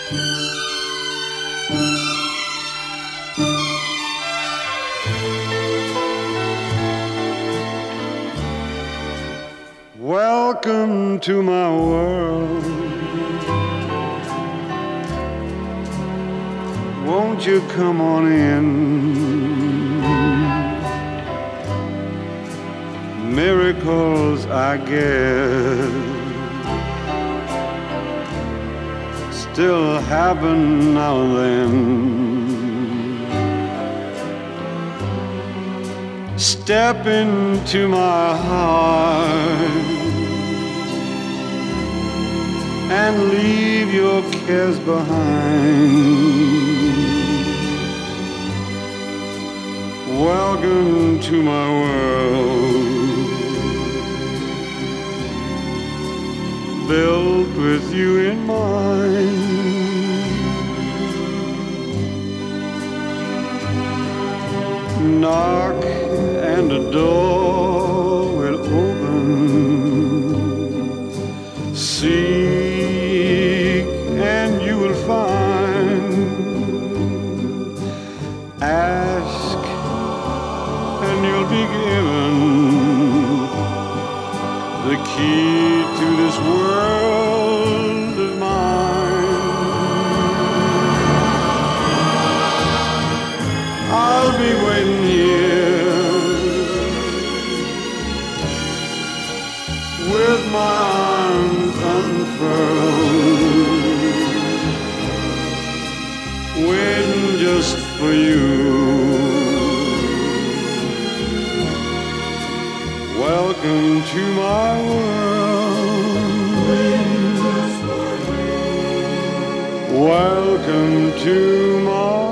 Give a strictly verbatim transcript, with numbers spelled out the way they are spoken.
Welcome to my world. Won't you come on in? Miracles, I guess, still happen now and then. Step into my heart and leave your cares behind. Welcome to my world, built with you in mind. Knock and a door will open. Seek and you will find. Ask and you'll be given the key to this world of mine. I'll be waiting here with my arms unfurled, waiting just for you. Welcome to my world. Welcome to my